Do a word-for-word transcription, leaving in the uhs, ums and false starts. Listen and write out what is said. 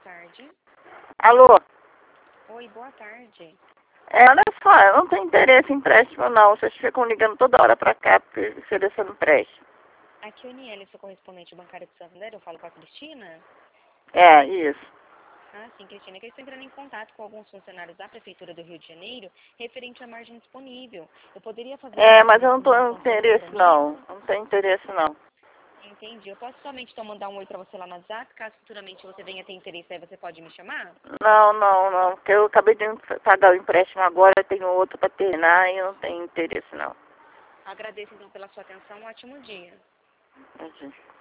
tarde. Alô? Oi, boa tarde. É, olha só, eu não tenho interesse em empréstimo não. Vocês ficam ligando toda hora pra cá oferecendo empréstimo. Aqui é o Niele, sou correspondente bancário de Santander, eu falo com a Cristina. É, isso. Ah, sim, Cristina, que eu estou entrando em contato com alguns funcionários da Prefeitura do Rio de Janeiro referente à margem disponível. Eu poderia fazer É, um mas eu não tô empréstimo com sem interesse não. compromisso? Não tenho interesse não. Entendi. Eu posso somente então mandar um oi pra você lá no WhatsApp, caso futuramente você venha ter interesse, aí você pode me chamar? Não, não, não. Porque eu acabei de pagar o empréstimo agora, tenho outro pra terminar e eu não tenho interesse não. Agradeço então pela sua atenção, um ótimo dia. Entendi.